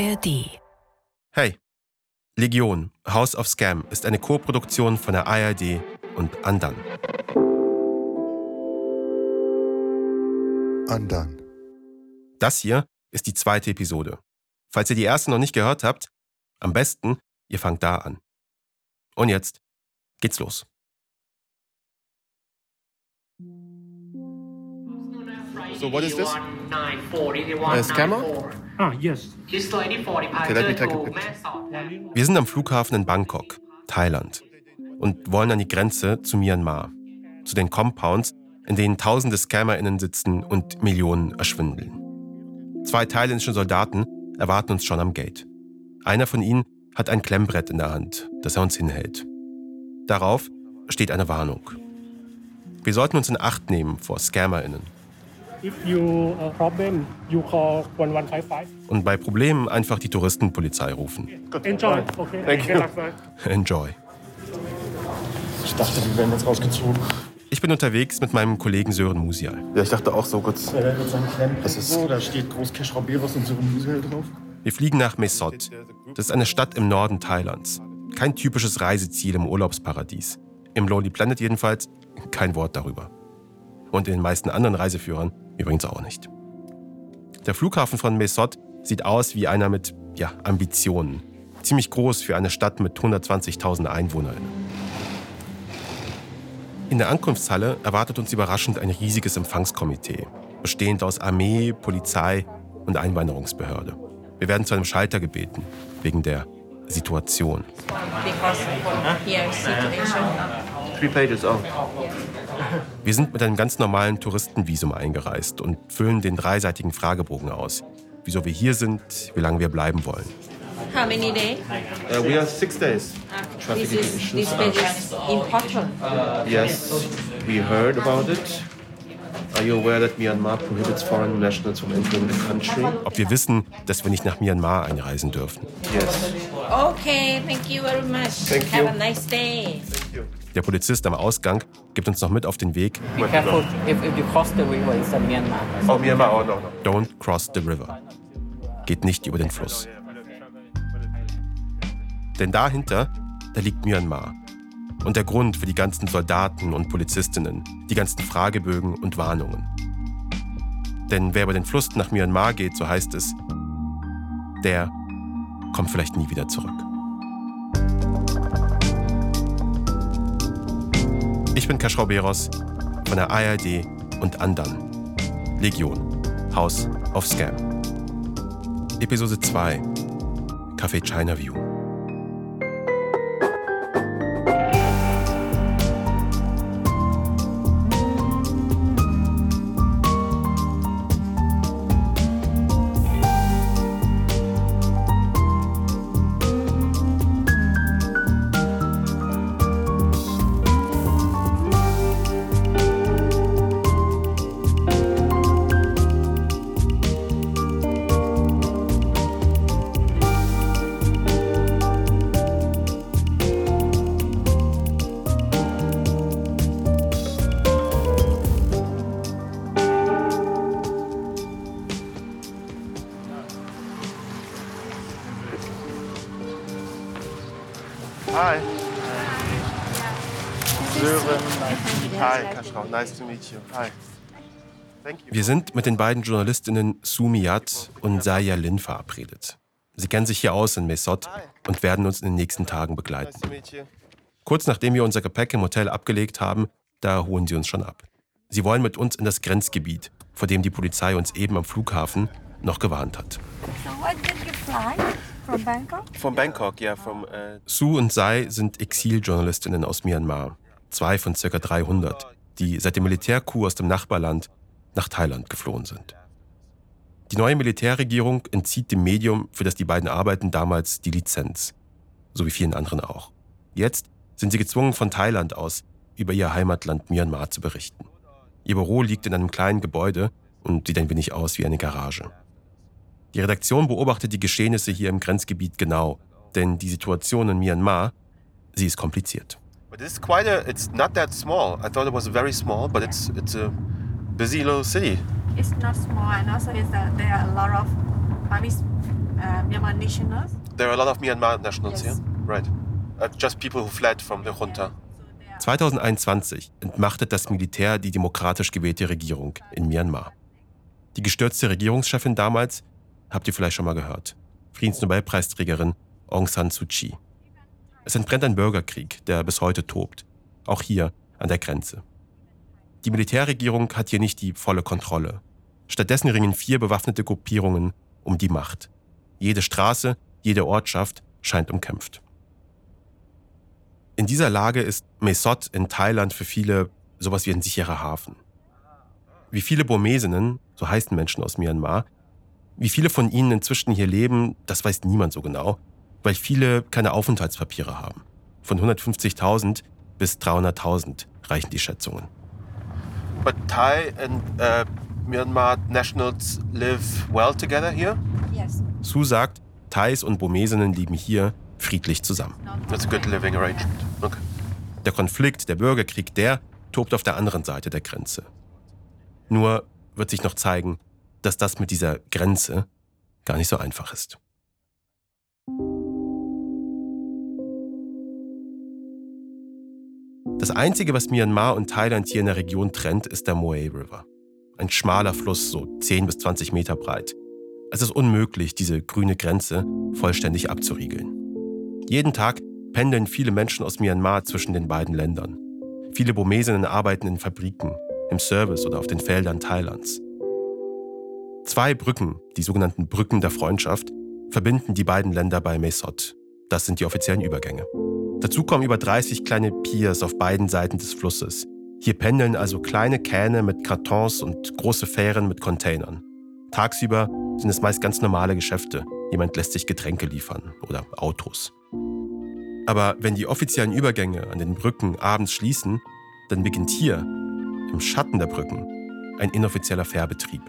ARD. Hey, Legion, House of Scam ist eine Co-Produktion von der ARD und Andan. Andan. Das hier ist die 2. Episode. Falls ihr die erste noch nicht gehört habt, am besten, ihr fangt da an. Und jetzt geht's los. So what is this? A scammer? Yes. Okay, let me take a picture. Wir sind am Flughafen in Bangkok, Thailand, und wollen an die Grenze zu Myanmar, zu den Compounds, in denen tausende ScammerInnen sitzen und Millionen erschwindeln. 2 thailändische Soldaten erwarten uns schon am Gate. Einer von ihnen hat ein Klemmbrett in der Hand, das er uns hinhält. Darauf steht eine Warnung. Wir sollten uns in Acht nehmen vor ScammerInnen. If you problem, you call 1155. Und bei Problemen einfach die Touristenpolizei rufen. Enjoy. Okay. Thank you. Enjoy. Ich dachte, wir werden jetzt rausgezogen. Ich bin unterwegs mit meinem Kollegen Sören Musial. Ja, ich dachte auch so kurz. Der wird sein Klemmbrett. Das ist- So, da steht groß Cash Roberos und so Musial drauf. Wir fliegen nach Mae Sot. Das ist eine Stadt im Norden Thailands. Kein typisches Reiseziel im Urlaubsparadies. Im Lonely Planet jedenfalls kein Wort darüber. Und in den meisten anderen Reiseführern übrigens auch nicht. Der Flughafen von Mae Sot sieht aus wie einer mit, Ambitionen. Ziemlich groß für eine Stadt mit 120.000 EinwohnerInnen. In der Ankunftshalle erwartet uns überraschend ein riesiges Empfangskomitee, bestehend aus Armee, Polizei und Einwanderungsbehörde. Wir werden zu einem Schalter gebeten, wegen der Situation. Because here situation. 3 pages, oh. Wir sind mit einem ganz normalen Touristenvisum eingereist und füllen den 3-seitigen Fragebogen aus. Wieso wir hier sind, wie lange wir bleiben wollen. How many days? We are 6 days. This page is important. Yes, we heard about it. Are you aware that Myanmar prohibits foreign nationals from entering the country? Ob wir wissen, dass wir nicht nach Myanmar einreisen dürfen. Yes. Okay, thank you very much. Thank Have you. a nice day. Der Polizist am Ausgang gibt uns noch mit auf den Weg. Be careful if you cross the river in Myanmar. Oh, Myanmar, oh no. Don't cross the river. Geht nicht über den Fluss. Denn dahinter, da liegt Myanmar. Und der Grund für die ganzen Soldaten und Polizistinnen, die ganzen Fragebögen und Warnungen. Denn wer über den Fluss nach Myanmar geht, so heißt es, der kommt vielleicht nie wieder zurück. Ich bin Cash Roberos von der ARD und Andan. Legion, House of Scam. Episode 2, Café China View. Hi. Sören. Hi, Kashrau. Nice to meet you. Hi. Thank you. Wir sind mit den beiden JournalistInnen Sumiyat und Saya Lin verabredet. Sie kennen sich hier aus in Mae Sot und werden uns in den nächsten Tagen Nice begleiten. to meet you. Kurz nachdem wir unser Gepäck im Hotel abgelegt haben, da holen sie uns schon ab. Sie wollen mit uns in das Grenzgebiet, vor dem die Polizei uns eben am Flughafen noch gewarnt hat. So what did you fly from Bangkok? From Bangkok, yeah, Su und Sai sind Exiljournalistinnen aus Myanmar. 2 von ca. 300, die seit dem Militärcoup aus dem Nachbarland nach Thailand geflohen sind. Die neue Militärregierung entzieht dem Medium, für das die beiden arbeiten, damals die Lizenz. So wie vielen anderen auch. Jetzt sind sie gezwungen, von Thailand aus über ihr Heimatland Myanmar zu berichten. Ihr Büro liegt in einem kleinen Gebäude und sieht ein wenig aus wie eine Garage. Die Redaktion beobachtet die Geschehnisse hier im Grenzgebiet genau, denn die Situation in Myanmar, sie ist kompliziert. But it's it's not that small. I thought it was very small, but it's a busy little city. It's not small, and also is that there are a lot of Myanmar nationals? There are a lot of Myanmar nationals Yes. here? Right. Just people who fled from the junta. 2021 entmachtet das Militär die demokratisch gewählte Regierung in Myanmar. Die gestürzte Regierungschefin damals, habt ihr vielleicht schon mal gehört, Friedensnobelpreisträgerin Aung San Suu Kyi. Es entbrennt ein Bürgerkrieg, der bis heute tobt, auch hier an der Grenze. Die Militärregierung hat hier nicht die volle Kontrolle. Stattdessen ringen 4 bewaffnete Gruppierungen um die Macht. Jede Straße, jede Ortschaft scheint umkämpft. In dieser Lage ist Mae Sot in Thailand für viele sowas wie ein sicherer Hafen. Wie viele Burmesinnen, so heißen Menschen aus Myanmar, wie viele von ihnen inzwischen hier leben, das weiß niemand so genau, weil viele keine Aufenthaltspapiere haben. Von 150.000 bis 300.000 reichen die Schätzungen. But Thai and Myanmar nationals live well together here? Yes. Sue sagt, Thais und Burmesinnen leben hier friedlich zusammen. That's a good living arrangement. Okay. Der Konflikt, der Bürgerkrieg, der tobt auf der anderen Seite der Grenze. Nur wird sich noch zeigen, dass das mit dieser Grenze gar nicht so einfach ist. Das Einzige, was Myanmar und Thailand hier in der Region trennt, ist der Moe River. Ein schmaler Fluss, so 10 bis 20 Meter breit. Es ist unmöglich, diese grüne Grenze vollständig abzuriegeln. Jeden Tag pendeln viele Menschen aus Myanmar zwischen den beiden Ländern. Viele Burmesinnen arbeiten in Fabriken, im Service oder auf den Feldern Thailands. 2 Brücken, die sogenannten Brücken der Freundschaft, verbinden die beiden Länder bei Mae Sot. Das sind die offiziellen Übergänge. Dazu kommen über 30 kleine Piers auf beiden Seiten des Flusses. Hier pendeln also kleine Kähne mit Kartons und große Fähren mit Containern. Tagsüber sind es meist ganz normale Geschäfte. Jemand lässt sich Getränke liefern oder Autos. Aber wenn die offiziellen Übergänge an den Brücken abends schließen, dann beginnt hier, im Schatten der Brücken, ein inoffizieller Fährbetrieb.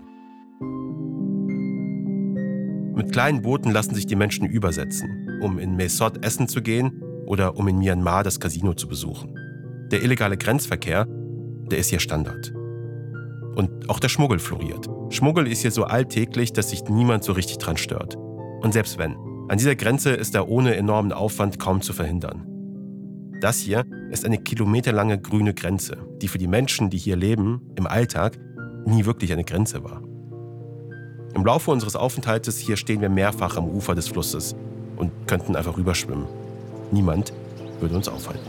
Mit kleinen Booten lassen sich die Menschen übersetzen, um in Mae Sot essen zu gehen oder um in Myanmar das Casino zu besuchen. Der illegale Grenzverkehr, der ist hier Standard. Und auch der Schmuggel floriert. Schmuggel ist hier so alltäglich, dass sich niemand so richtig dran stört. Und selbst wenn, an dieser Grenze ist er ohne enormen Aufwand kaum zu verhindern. Das hier ist eine kilometerlange grüne Grenze, die für die Menschen, die hier leben, im Alltag nie wirklich eine Grenze war. Im Laufe unseres Aufenthaltes hier stehen wir mehrfach am Ufer des Flusses und könnten einfach rüberschwimmen. Niemand würde uns aufhalten.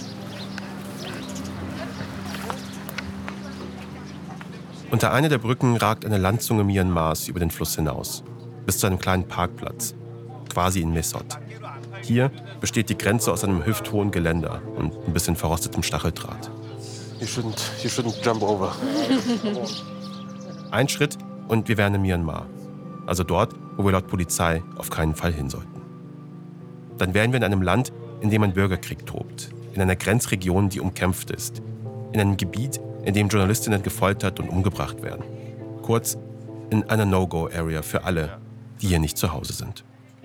Unter einer der Brücken ragt eine Landzunge Myanmars über den Fluss hinaus, bis zu einem kleinen Parkplatz, quasi in Mae Sot. Hier besteht die Grenze aus einem hüfthohen Geländer und ein bisschen verrostetem Stacheldraht. You shouldn't jump over. Ein Schritt und wir wären in Myanmar. Also dort, wo wir laut Polizei auf keinen Fall hin sollten. Dann wären wir in einem Land, in dem ein Bürgerkrieg tobt. In einer Grenzregion, die umkämpft ist. In einem Gebiet, in dem Journalistinnen gefoltert und umgebracht werden. Kurz, in einer No-Go-Area für alle, die hier nicht zu Hause sind.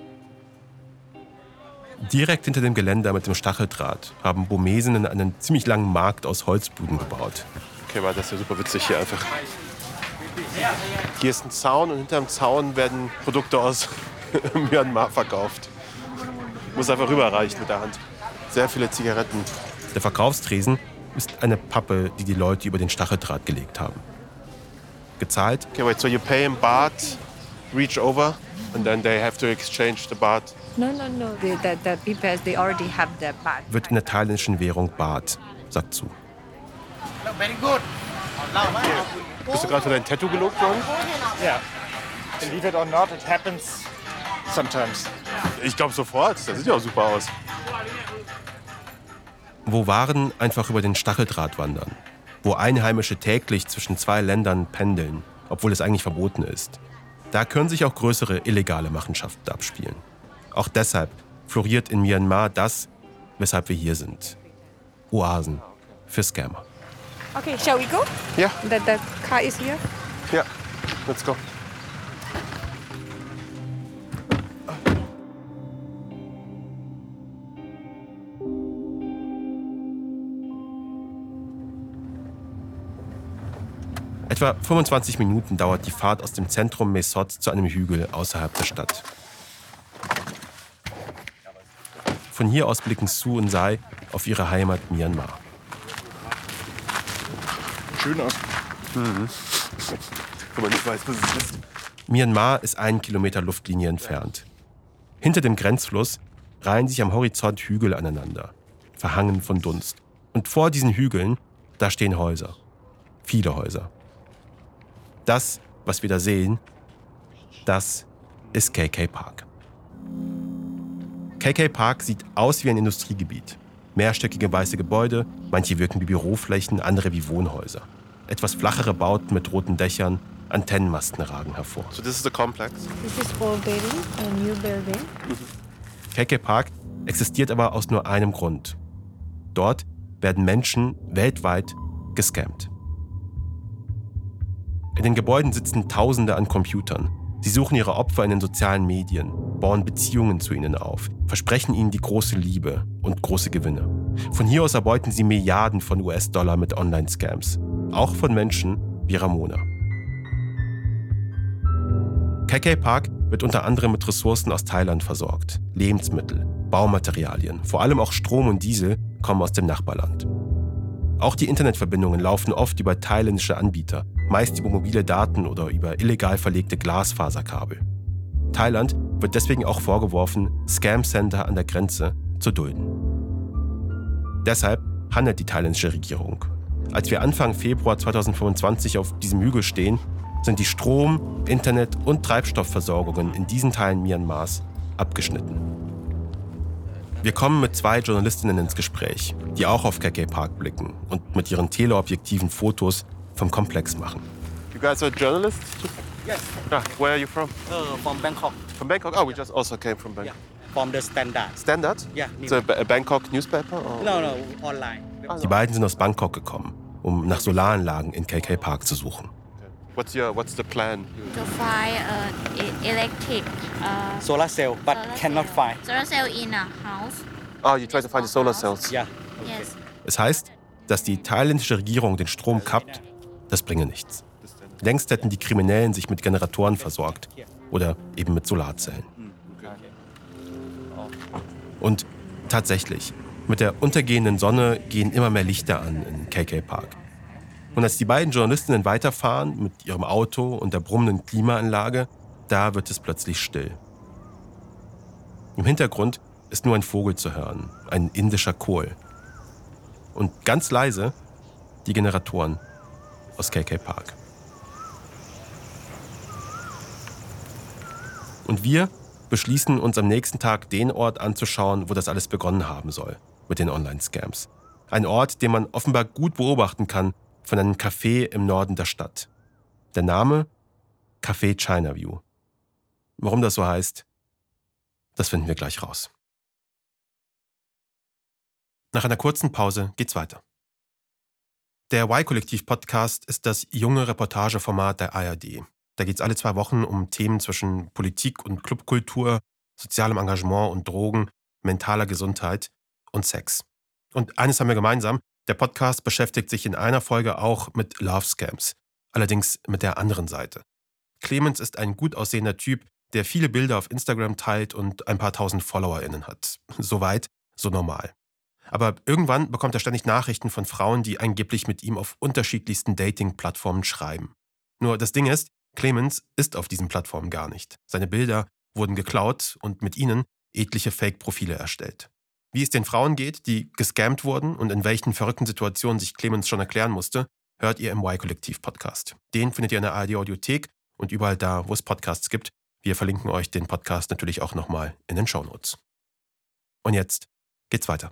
Direkt hinter dem Geländer mit dem Stacheldraht haben Burmesinnen einen ziemlich langen Markt aus Holzbuden gebaut. Okay, aber das ist ja super witzig hier einfach. Hier ist ein Zaun und hinter dem Zaun werden Produkte aus Myanmar verkauft. Muss einfach rüberreichen mit der Hand. Sehr viele Zigaretten. Der Verkaufstresen ist eine Pappe, die die Leute über den Stacheldraht gelegt haben. Gezahlt Okay, wait, so you pay in baht, reach over, and then they have to exchange the baht. No. The people, they already have the baht. wird in der thailändischen Währung Baht, sagt Sue. Bist du gerade für dein Tattoo gelobt worden? Yeah. Believe it or not, it happens sometimes. Ich glaube sofort. Das sieht ja auch super aus. Wo Waren einfach über den Stacheldraht wandern. Wo Einheimische täglich zwischen 2 Ländern pendeln, obwohl es eigentlich verboten ist. Da können sich auch größere illegale Machenschaften abspielen. Auch deshalb floriert in Myanmar das, weshalb wir hier sind. Oasen für Scammer. Okay, shall we go? Ja, The car is here. ja. Let's go. Etwa 25 Minuten dauert die Fahrt aus dem Zentrum Mae Sot zu einem Hügel außerhalb der Stadt. Von hier aus blicken Sue und Sai auf ihre Heimat Myanmar. Schön aus. Wenn man nicht weiß, was es ist. Myanmar ist 1 Kilometer Luftlinie entfernt. Hinter dem Grenzfluss reihen sich am Horizont Hügel aneinander, verhangen von Dunst. Und vor diesen Hügeln, da stehen Häuser. Viele Häuser. Das, was wir da sehen, das ist KK Park. KK Park sieht aus wie ein Industriegebiet. Mehrstöckige weiße Gebäude, manche wirken wie Büroflächen, andere wie Wohnhäuser. Etwas flachere Bauten mit roten Dächern, Antennenmasten ragen hervor. So this is the complex. This is for building, a new building. KK Park existiert aber aus nur einem Grund. Dort werden Menschen weltweit gescammt. In den Gebäuden sitzen Tausende an Computern. Sie suchen ihre Opfer in den sozialen Medien, bauen Beziehungen zu ihnen auf, versprechen ihnen die große Liebe und große Gewinne. Von hier aus erbeuten sie Milliarden von US-Dollar mit Online-Scams. Auch von Menschen wie Ramona. KK Park wird unter anderem mit Ressourcen aus Thailand versorgt. Lebensmittel, Baumaterialien, vor allem auch Strom und Diesel kommen aus dem Nachbarland. Auch die Internetverbindungen laufen oft über thailändische Anbieter, meist über mobile Daten oder über illegal verlegte Glasfaserkabel. Thailand wird deswegen auch vorgeworfen, Scam-Center an der Grenze zu dulden. Deshalb handelt die thailändische Regierung. Als wir Anfang Februar 2025 auf diesem Hügel stehen, sind die Strom-, Internet- und Treibstoffversorgungen in diesen Teilen Myanmars abgeschnitten. Wir kommen mit 2 Journalistinnen ins Gespräch, die auch auf KK Park blicken und mit ihren Teleobjektiven Fotos vom Komplex machen. You guys are journalists? Yes. Where are you from? From Bangkok. From Bangkok? Oh, we just also came from Bangkok. Yeah. From the Standard. Standard? Yeah. So a Bangkok newspaper? Or? No, online. Die beiden sind aus Bangkok gekommen, um nach Solaranlagen in KK Park zu suchen. What's the plan? To find electric Solar cell, but cannot find. solar cell in a house. Oh, you try to find the solar cells. Yeah. Yes. Es heißt, dass die thailändische Regierung den Strom kappt, das bringe nichts. Längst hätten die Kriminellen sich mit Generatoren versorgt oder eben mit Solarzellen. Und tatsächlich, mit der untergehenden Sonne gehen immer mehr Lichter an in KK Park. Und als die beiden Journalistinnen weiterfahren mit ihrem Auto und der brummenden Klimaanlage, da wird es plötzlich still. Im Hintergrund ist nur ein Vogel zu hören, ein indischer Kohl. Und ganz leise die Generatoren aus KK Park. Und wir beschließen, uns am nächsten Tag den Ort anzuschauen, wo das alles begonnen haben soll, mit den Online-Scams. Ein Ort, den man offenbar gut beobachten kann von einem Café im Norden der Stadt. Der Name? Café China View. Warum das so heißt, das finden wir gleich raus. Nach einer kurzen Pause geht's weiter. Der Y-Kollektiv-Podcast ist das junge Reportageformat der ARD. Da geht's alle 2 Wochen um Themen zwischen Politik und Clubkultur, sozialem Engagement und Drogen, mentaler Gesundheit und Sex. Und eines haben wir gemeinsam, der Podcast beschäftigt sich in einer Folge auch mit Love Scams, allerdings mit der anderen Seite. Clemens ist ein gut aussehender Typ, der viele Bilder auf Instagram teilt und ein paar tausend FollowerInnen hat. Soweit, so normal. Aber irgendwann bekommt er ständig Nachrichten von Frauen, die angeblich mit ihm auf unterschiedlichsten Dating-Plattformen schreiben. Nur das Ding ist, Clemens ist auf diesen Plattformen gar nicht. Seine Bilder wurden geklaut und mit ihnen etliche Fake-Profile erstellt. Wie es den Frauen geht, die gescammt wurden und in welchen verrückten Situationen sich Clemens schon erklären musste, hört ihr im Y-Kollektiv-Podcast. Den findet ihr in der ARD-Audiothek und überall da, wo es Podcasts gibt. Wir verlinken euch den Podcast natürlich auch nochmal in den Shownotes. Und jetzt geht's weiter.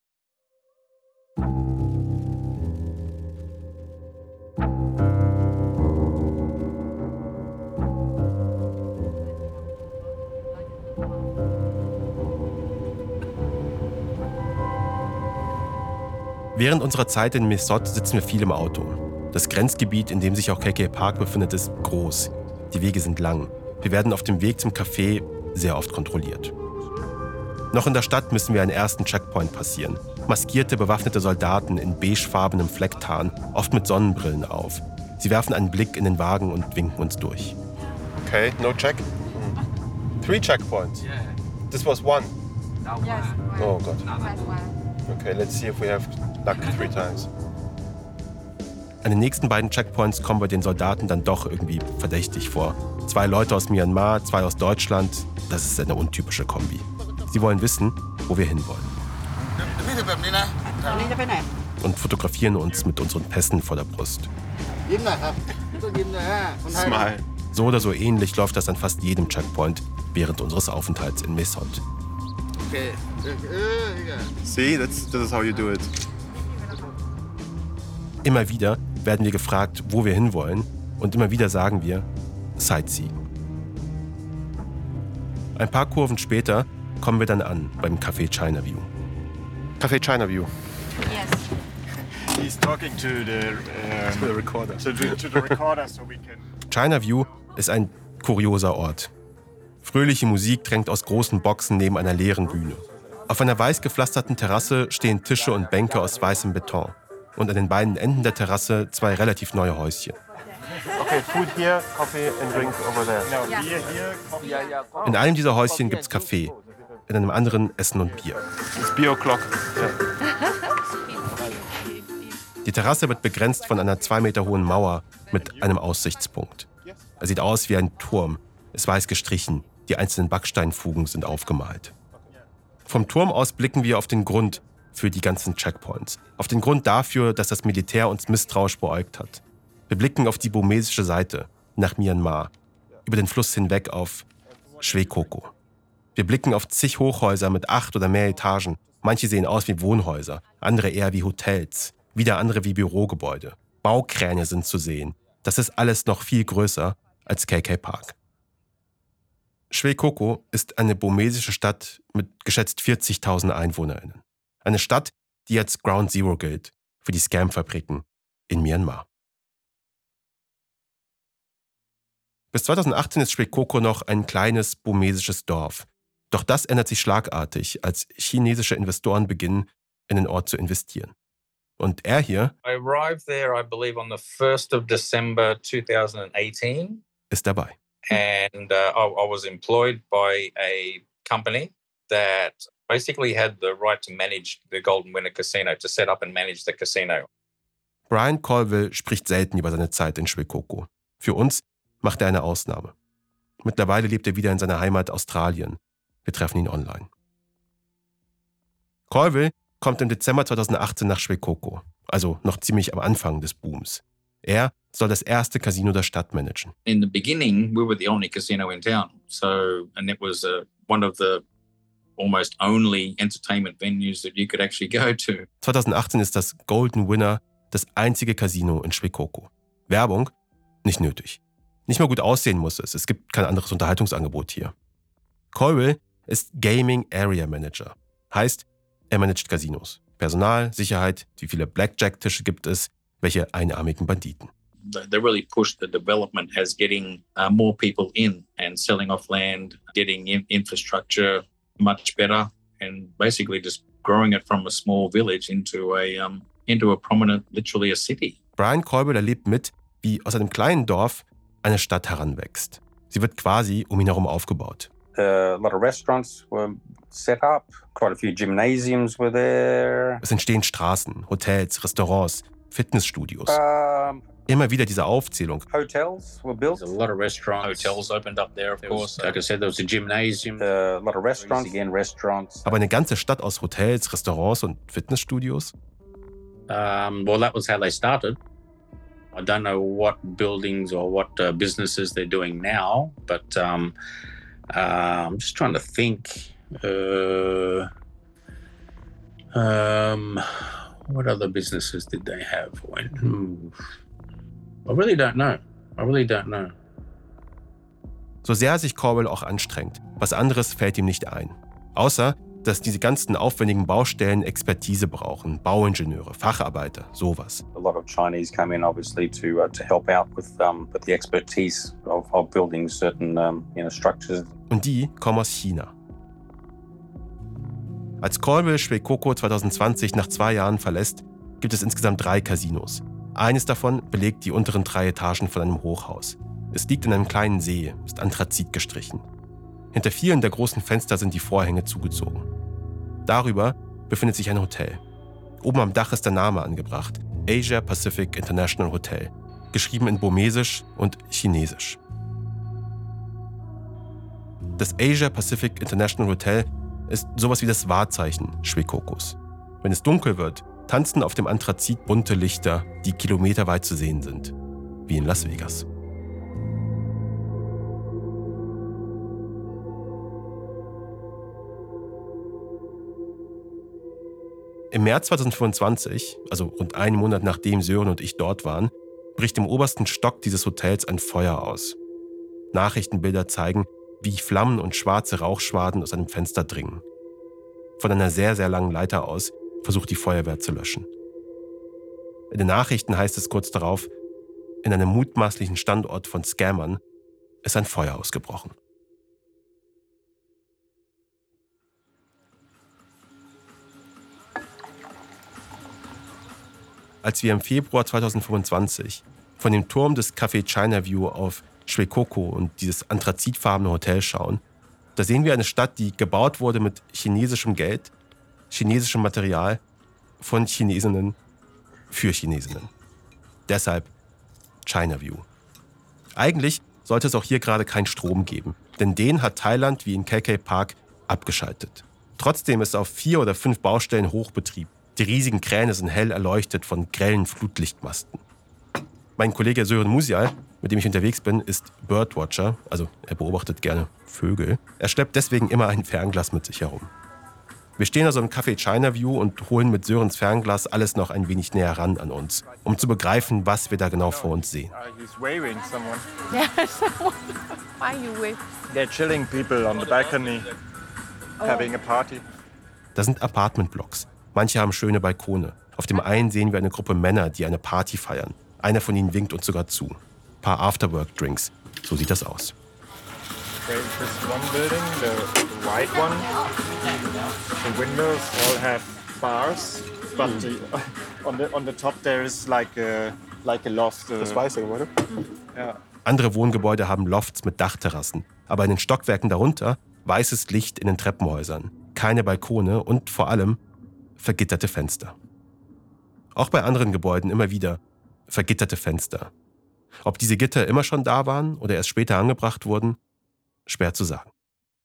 Während unserer Zeit in Mae Sot sitzen wir viel im Auto. Das Grenzgebiet, in dem sich auch KK Park befindet, ist groß. Die Wege sind lang. Wir werden auf dem Weg zum Café sehr oft kontrolliert. Noch in der Stadt müssen wir einen ersten Checkpoint passieren. Maskierte, bewaffnete Soldaten in beigefarbenem Flecktarn, oft mit Sonnenbrillen auf. Sie werfen einen Blick in den Wagen und winken uns durch. Okay, no check. 3 checkpoints. This was 1. Oh Gott. Okay, let's see if we have luck 3 times. An den nächsten beiden Checkpoints kommen wir den Soldaten dann doch irgendwie verdächtig vor. 2 Leute aus Myanmar, 2 aus Deutschland. Das ist eine untypische Kombi. Sie wollen wissen, wo wir hinwollen. Und fotografieren uns mit unseren Pässen vor der Brust. Smile. So oder so ähnlich läuft das an fast jedem Checkpoint während unseres Aufenthalts in Mae Sot. See, this is how you do it. Immer wieder werden wir gefragt, wo wir hinwollen, und immer wieder sagen wir Sightseeing. Ein paar Kurven später kommen wir dann an beim Café China View. Café China View. Yes. He's talking to the recorder. to the recorder, so we can. China View ist ein kurioser Ort. Fröhliche Musik drängt aus großen Boxen neben einer leeren Bühne. Auf einer weiß gepflasterten Terrasse stehen Tische und Bänke aus weißem Beton. Und an den beiden Enden der Terrasse 2 relativ neue Häuschen. Okay, food here, coffee and drink over there. No, beer here, coffee. In einem dieser Häuschen gibt's Kaffee, in einem anderen Essen und Bier. It's beer o'clock. Die Terrasse wird begrenzt von einer 2 Meter hohen Mauer mit einem Aussichtspunkt. Er sieht aus wie ein Turm, ist weiß gestrichen, die einzelnen Backsteinfugen sind aufgemalt. Vom Turm aus blicken wir auf den Grund für die ganzen Checkpoints. Auf den Grund dafür, dass das Militär uns misstrauisch beäugt hat. Wir blicken auf die burmesische Seite, nach Myanmar, über den Fluss hinweg auf Shwe Koko. Wir blicken auf zig Hochhäuser mit 8 oder mehr Etagen. Manche sehen aus wie Wohnhäuser, andere eher wie Hotels, wieder andere wie Bürogebäude. Baukräne sind zu sehen. Das ist alles noch viel größer als KK Park. Shwe Koko ist eine burmesische Stadt mit geschätzt 40.000 EinwohnerInnen. Eine Stadt, die als Ground Zero gilt für die Scam-Fabriken in Myanmar. Bis 2018 ist Shwe Koko noch ein kleines burmesisches Dorf. Doch das ändert sich schlagartig, als chinesische Investoren beginnen, in den Ort zu investieren. Und er hier I arrived there, I believe, on the 1st of December 2018. Ist dabei. And I was employed by a company that basically had the right to manage the Golden Winner Casino, to set up and manage the casino. Brian Colville spricht selten über seine Zeit in Shwe Koko. Für uns macht er eine Ausnahme. Mittlerweile lebt er wieder in seiner Heimat Australien. Wir treffen ihn online. Colville kommt im Dezember 2018 nach Shwe Koko, also noch ziemlich am Anfang des Booms. Er soll das erste Casino der Stadt managen. In the beginning, we were the only casino in town. And it was one of the almost only entertainment venues that you could actually go to. 2018 ist das Golden Winner das einzige Casino in Shwe Koko. Werbung? Nicht nötig. Nicht mal gut aussehen muss es. Es gibt kein anderes Unterhaltungsangebot hier. Colville ist Gaming Area Manager. Heißt, er managt Casinos. Personal, Sicherheit, wie viele Blackjack-Tische gibt es, welche einarmigen Banditen. They really pushed the development as getting more people in and selling off land, getting infrastructure much better, and basically just growing it from a small village into a prominent, literally a city. Brian Colville erlebt mit, wie aus einem kleinen Dorf eine Stadt heranwächst. Sie wird quasi um ihn herum aufgebaut. A lot of restaurants were set up. Quite a few gymnasiums were there. Es entstehen Straßen, Hotels, Restaurants, Fitnessstudios. Immer wieder diese Aufzählung. Hotels were built. There's a lot of restaurants. Hotels opened up there, of course. Like I said, there was a gymnasium. A lot of restaurants. Again, restaurants. Aber eine ganze Stadt aus Hotels, Restaurants und Fitnessstudios? Well, that was how they started. I don't know what buildings or what businesses they're doing now, but I'm just trying to think. What other businesses did they have? I really don't know. So sehr sich Colville auch anstrengt, was anderes fällt ihm nicht ein. Außer, dass diese ganzen aufwendigen Baustellen Expertise brauchen. Bauingenieure, Facharbeiter, sowas. A lot of Chinese come in, obviously, to help out with the expertise of building certain structures. Und die kommen aus China. Als Colville Shwe Koko 2020 nach 2 Jahren verlässt, gibt es insgesamt 3 Casinos. Eines davon belegt die unteren 3 Etagen von einem Hochhaus. Es liegt in einem kleinen See, ist anthrazit gestrichen. Hinter vielen der großen Fenster sind die Vorhänge zugezogen. Darüber befindet sich ein Hotel. Oben am Dach ist der Name angebracht: Asia Pacific International Hotel, geschrieben in Burmesisch und Chinesisch. Das Asia Pacific International Hotel ist sowas wie das Wahrzeichen Shwekokus. Wenn es dunkel wird, tanzen auf dem Anthrazit bunte Lichter, die kilometerweit zu sehen sind, wie in Las Vegas. Im März 2025, also rund einen Monat nachdem Sören und ich dort waren, bricht im obersten Stock dieses Hotels ein Feuer aus. Nachrichtenbilder zeigen, wie Flammen und schwarze Rauchschwaden aus einem Fenster dringen. Von einer sehr, sehr langen Leiter aus versucht die Feuerwehr zu löschen. In den Nachrichten heißt es kurz darauf, in einem mutmaßlichen Standort von Scammern ist ein Feuer ausgebrochen. Als wir im Februar 2025 von dem Turm des Café China View auf Shwekoku und dieses anthrazitfarbene Hotel schauen, da sehen wir eine Stadt, die gebaut wurde mit chinesischem Geld, chinesischem Material, von Chinesinnen für Chinesinnen. Deshalb China View. Eigentlich sollte es auch hier gerade keinen Strom geben, denn den hat Thailand wie in KK Park abgeschaltet. Trotzdem ist auf 4 oder 5 Baustellen Hochbetrieb. Die riesigen Kräne sind hell erleuchtet von grellen Flutlichtmasten. Mein Kollege Sören Musial, mit dem ich unterwegs bin, ist Birdwatcher, also er beobachtet gerne Vögel. Er schleppt deswegen immer ein Fernglas mit sich herum. Wir stehen also im Café China View und holen mit Sörens Fernglas alles noch ein wenig näher ran an uns, um zu begreifen, was wir da genau vor uns sehen. He's waving someone. Yeah, someone. Why you wave? They're chilling people on the balcony, having a party. Das sind Apartmentblocks. Manche haben schöne Balkone. Auf dem einen sehen wir eine Gruppe Männer, die eine Party feiern. Einer von ihnen winkt uns sogar zu. Ein paar Afterwork-Drinks. So sieht das aus. There's this one building, the white one. The windows all have bars, but on the top there is like a loft. Das Weiße, oder? Ja. Andere Wohngebäude haben Lofts mit Dachterrassen. Aber in den Stockwerken darunter weißes Licht in den Treppenhäusern. Keine Balkone und vor allem vergitterte Fenster. Auch bei anderen Gebäuden immer wieder vergitterte Fenster. Ob diese Gitter immer schon da waren oder erst später angebracht wurden, schwer zu sagen.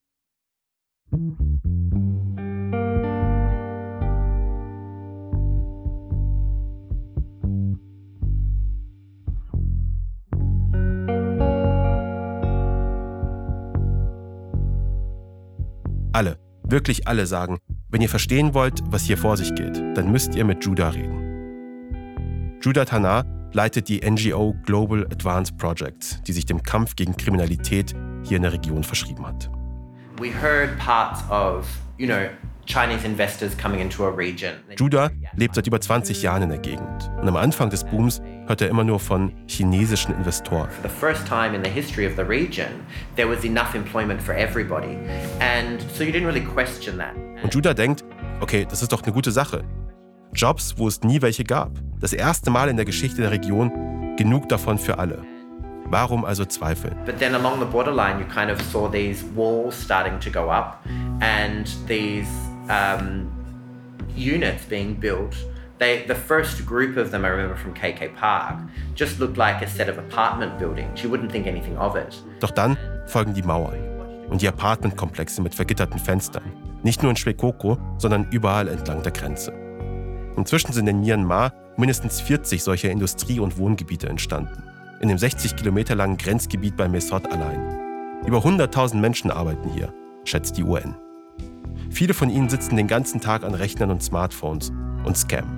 Alle, wirklich alle sagen, wenn ihr verstehen wollt, was hier vor sich geht, dann müsst ihr mit Judah reden. Judah Tana leitet die NGO Global Advanced Projects, die sich dem Kampf gegen Kriminalität hier in der Region verschrieben hat. We heard parts of, Chinese investors coming into a region. Judah lebt seit über 20 Jahren in der Gegend. Und am Anfang des Booms hört er immer nur von chinesischen Investoren. For the first time in the history of the region, there was enough employment for everybody. And so you didn't really question that. Und Judah denkt, okay, das ist doch eine gute Sache. Jobs, wo es nie welche gab. Das erste Mal in der Geschichte der Region, genug davon für alle. Warum also zweifeln? But then along the borderline, you kind of saw these walls starting to go up and these units being built. The first group of them, I remember from KK Park, just looked like a set of apartment buildings. You wouldn't think anything of it. Doch dann folgen die Mauern und die Apartmentkomplexe mit vergitterten Fenstern. Nicht nur in Shwekoku, sondern überall entlang der Grenze. Inzwischen sind in Myanmar mindestens 40 solcher Industrie- und Wohngebiete entstanden. In dem 60 Kilometer langen Grenzgebiet bei Mae Sot allein. Über 100.000 Menschen arbeiten hier, schätzt die UN. Viele von ihnen sitzen den ganzen Tag an Rechnern und Smartphones und scammen.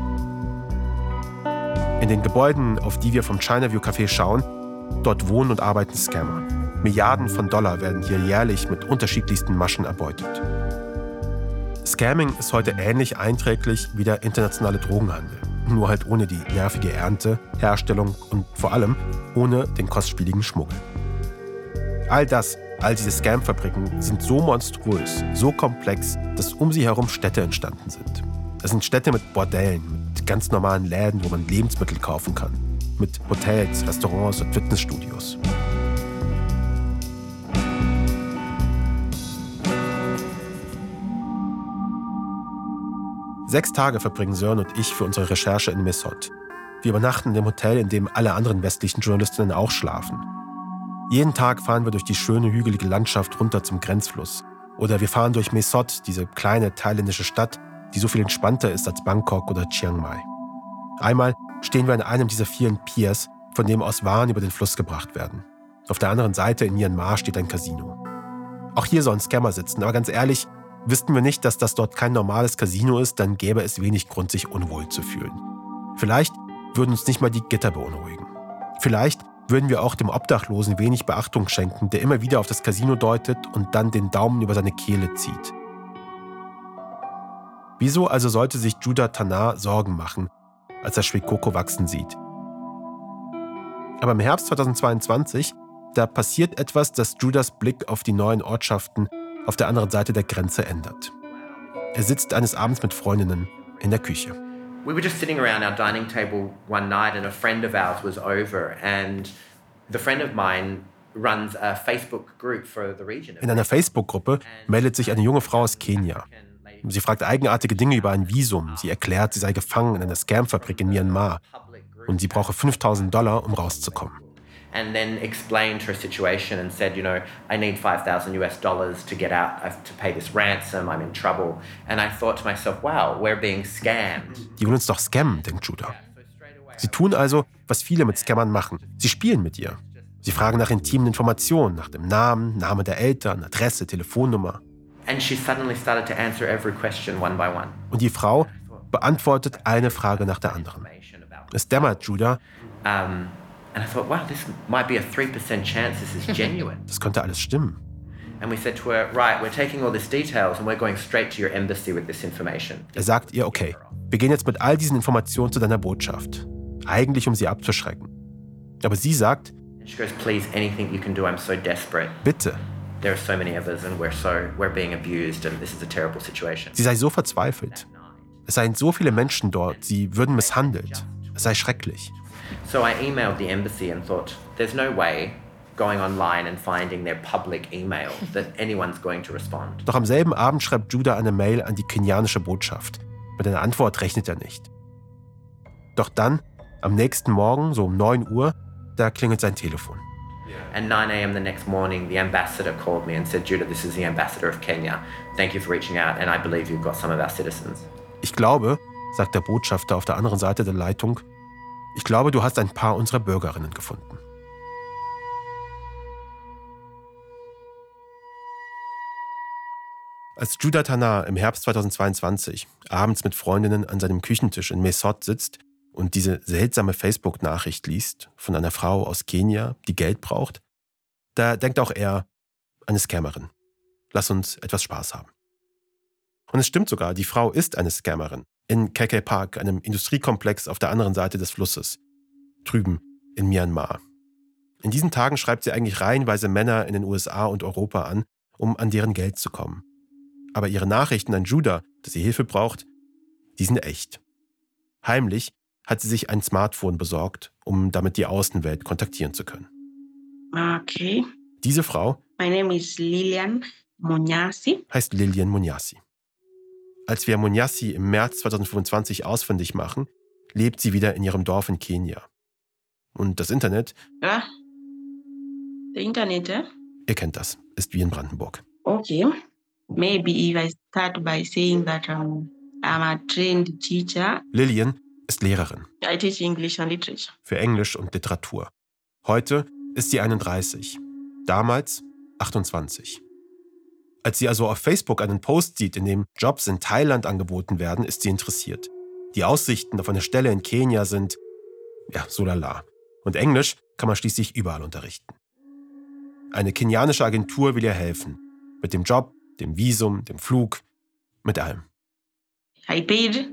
In den Gebäuden, auf die wir vom China View Café schauen, dort wohnen und arbeiten Scammer. Milliarden von Dollar werden hier jährlich mit unterschiedlichsten Maschen erbeutet. Scamming ist heute ähnlich einträglich wie der internationale Drogenhandel. Nur halt ohne die nervige Ernte, Herstellung und vor allem ohne den kostspieligen Schmuggel. All diese Scam-Fabriken sind so monströs, so komplex, dass um sie herum Städte entstanden sind. Es sind Städte mit Bordellen, mit ganz normalen Läden, wo man Lebensmittel kaufen kann, mit Hotels, Restaurants und Fitnessstudios. 6 Tage verbringen Sören und ich für unsere Recherche in Mae Sot. Wir übernachten in dem Hotel, in dem alle anderen westlichen Journalistinnen auch schlafen. Jeden Tag fahren wir durch die schöne, hügelige Landschaft runter zum Grenzfluss. Oder wir fahren durch Mae Sot, diese kleine thailändische Stadt, die so viel entspannter ist als Bangkok oder Chiang Mai. Einmal stehen wir an einem dieser vielen Piers, von dem aus Waren über den Fluss gebracht werden. Auf der anderen Seite in Myanmar steht ein Casino. Auch hier sollen Scammer sitzen, aber ganz ehrlich, wüssten wir nicht, dass das dort kein normales Casino ist, dann gäbe es wenig Grund, sich unwohl zu fühlen. Vielleicht würden uns nicht mal die Gitter beunruhigen. Vielleicht würden wir auch dem Obdachlosen wenig Beachtung schenken, der immer wieder auf das Casino deutet und dann den Daumen über seine Kehle zieht. Wieso also sollte sich Judah Thanar Sorgen machen, als er Shweikoko wachsen sieht? Aber im Herbst 2022, da passiert etwas, das Judahs Blick auf die neuen Ortschaften auf der anderen Seite der Grenze ändert. Er sitzt eines Abends mit Freundinnen in der Küche. We were just sitting around our dining table one night and a friend of ours was over and the friend of mine runs a Facebook group for the region. In einer Facebook-Gruppe meldet sich eine junge Frau aus Kenia. Sie fragt eigenartige Dinge über ein Visum. Sie erklärt, sie sei gefangen in einer Scam-Fabrik in Myanmar und sie brauche $5.000, um rauszukommen. And then explained her situation and said, you know, I need $5,000 to get out, to pay this ransom, I'm in trouble. And I thought to myself, wow, we're being scammed. Die will uns doch scammen, denkt Judah. Sie tun also, was viele mit Scammern machen. Sie spielen mit ihr. Sie fragen nach intimen Informationen, nach dem Namen, Name der Eltern, Adresse, Telefonnummer. And she suddenly started to answer every question one by one. Und die Frau beantwortet eine Frage nach der anderen. Es dämmert Judah. And I thought, wow, this might be a 3% chance this is genuine. Das könnte alles stimmen. And we said to her, right, we're taking all these details and we're going straight to your embassy with this information. Er sagt ihr, okay, wir gehen jetzt mit all diesen Informationen zu deiner Botschaft. Eigentlich, um sie abzuschrecken. Aber sie sagt, and she goes, please, anything you can do, I'm so desperate. Bitte. There are so many of us and we're being abused and this is a terrible situation. Sie sei so verzweifelt. Es seien so viele Menschen dort, sie würden misshandelt. Es sei schrecklich. So I emailed the embassy and thought, there's no way going online and finding their public email that anyone's going to respond. Doch am selben Abend schreibt Judah eine Mail an die kenianische Botschaft. Mit einer Antwort rechnet er nicht. Doch dann, am nächsten Morgen, so um 9 Uhr, da klingelt sein Telefon. At 9 a.m. the next morning, the ambassador called me and said, Judah, this is the ambassador of Kenya. Thank you for reaching out and I believe you've got some of our citizens. Ich glaube, sagt der Botschafter auf der anderen Seite der Leitung, ich glaube, du hast ein paar unserer Bürgerinnen gefunden. Als Judah Thanar im Herbst 2022 abends mit Freundinnen an seinem Küchentisch in Mae Sot sitzt und diese seltsame Facebook-Nachricht liest von einer Frau aus Kenia, die Geld braucht, da denkt auch er, eine Scammerin. Lass uns etwas Spaß haben. Und es stimmt sogar, die Frau ist eine Scammerin. In KK Park, einem Industriekomplex auf der anderen Seite des Flusses, drüben in Myanmar. In diesen Tagen schreibt sie eigentlich reihenweise Männer in den USA und Europa an, um an deren Geld zu kommen. Aber ihre Nachrichten an Judah, dass sie Hilfe braucht, die sind echt. Heimlich hat sie sich ein Smartphone besorgt, um damit die Außenwelt kontaktieren zu können. Okay. Diese Frau My name is Lilian Munyasi. Heißt Lilian Munyasi. Als wir Munyasi im März 2025 ausfindig machen, lebt sie wieder in ihrem Dorf in Kenia. Und das Internet, The Internet, ihr kennt das, ist wie in Brandenburg. Okay. Maybe if I start by saying that I'm a trained teacher. Lilian ist Lehrerin. I teach English and Literature. Für Englisch und Literatur. Heute ist sie 31, damals 28. Als sie also auf Facebook einen Post sieht, in dem Jobs in Thailand angeboten werden, ist sie interessiert. Die Aussichten auf eine Stelle in Kenia sind, so lala. Und Englisch kann man schließlich überall unterrichten. Eine kenianische Agentur will ihr helfen. Mit dem Job, dem Visum, dem Flug, mit allem. I paid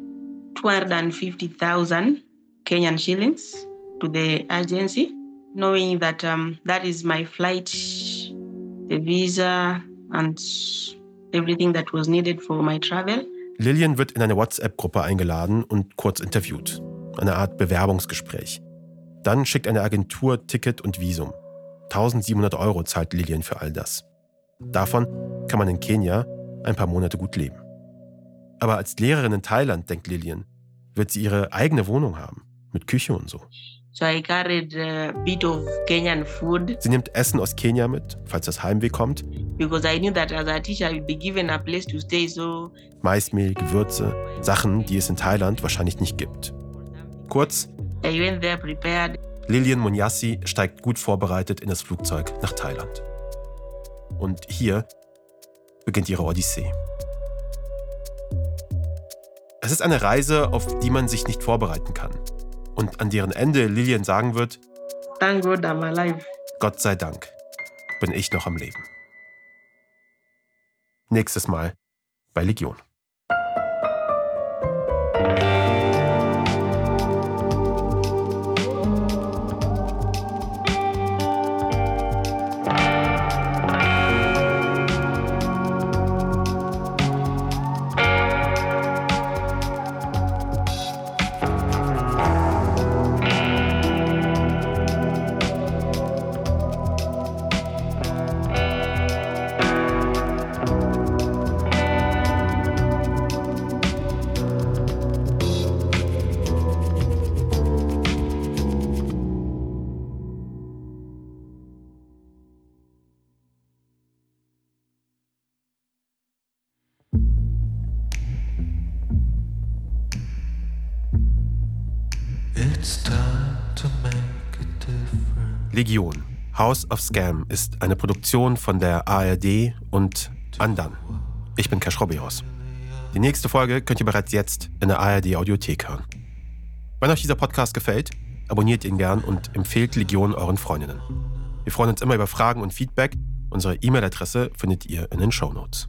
250,000 Kenyan shillings to the agency, knowing that that is my flight, the visa and everything that was needed for my travel. Lilian wird in eine WhatsApp-Gruppe eingeladen und kurz interviewt. Eine Art Bewerbungsgespräch. Dann schickt eine Agentur Ticket und Visum. 1.700 € zahlt Lilian für all das. Davon kann man in Kenia ein paar Monate gut leben. Aber als Lehrerin in Thailand, denkt Lilian, wird sie ihre eigene Wohnung haben, mit Küche und so. So I carried a bit of Kenyan food Sie nimmt Essen aus Kenia mit, falls das Heimweh kommt. because I knew that as a teacher I would be given a place to stay. So Maismehl, Gewürze, Sachen, die es in Thailand wahrscheinlich nicht gibt. Kurz, I went there prepared. Lilian Munyassi steigt gut vorbereitet in das Flugzeug nach Thailand. Und hier beginnt ihre Odyssee. Es ist eine Reise, auf die man sich nicht vorbereiten kann. Und an deren Ende Lilian sagen wird, Thank God I'm alive. Gott sei Dank bin ich noch am Leben. Nächstes Mal bei Legion. Legion, House of Scam ist eine Produktion von der ARD und Andan. Ich bin Cash Roberos. Die nächste Folge könnt ihr bereits jetzt in der ARD Audiothek hören. Wenn euch dieser Podcast gefällt, abonniert ihn gern und empfehlt Legion euren Freundinnen. Wir freuen uns immer über Fragen und Feedback. Unsere E-Mail-Adresse findet ihr in den Shownotes.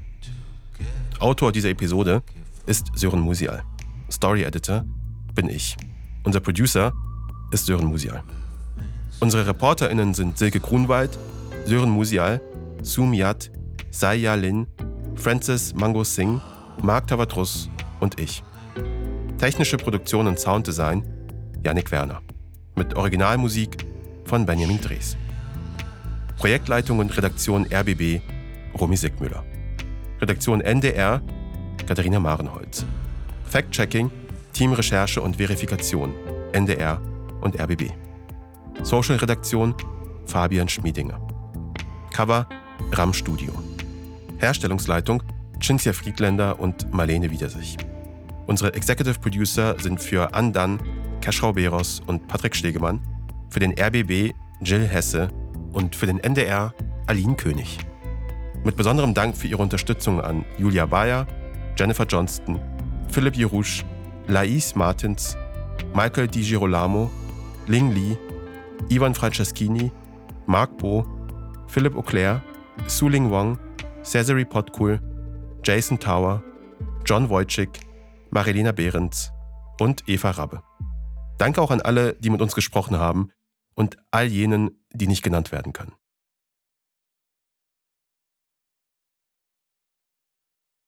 Autor dieser Episode ist Sören Musial. Story Editor bin ich. Unser Producer ist Sören Musial. Unsere ReporterInnen sind Silke Grunwald, Sören Musial, Sum Yat, Saya Lin, Francis Mango Singh, Marc Tavatruss und ich. Technische Produktion und Sounddesign Yannick Werner. Mit Originalmusik von Benjamin Drees. Projektleitung und Redaktion RBB Romy Sickmüller. Redaktion NDR Katharina Marenholz. Fact-Checking, Teamrecherche und Verifikation NDR und RBB. Social-Redaktion Fabian Schmiedinger. Cover RAM Studio. Herstellungsleitung Cinzia Friedländer und Marlene Wiedersich. Unsere Executive Producer sind für Andan Cash Roberos und Patrick Stegemann, für den RBB Jill Hesse und für den NDR Aline König. Mit besonderem Dank für ihre Unterstützung an Julia Bayer, Jennifer Johnston, Philipp Jerouche, Lais Martins, Michael Di Girolamo, Ling Li, Ivan Franceschini, Marc Bo, Philipp Auclair, Su-Ling Wang, Cesare Potkul, Jason Tower, John Wojcik, Marilena Behrens und Eva Rabbe. Danke auch an alle, die mit uns gesprochen haben und all jenen, die nicht genannt werden können.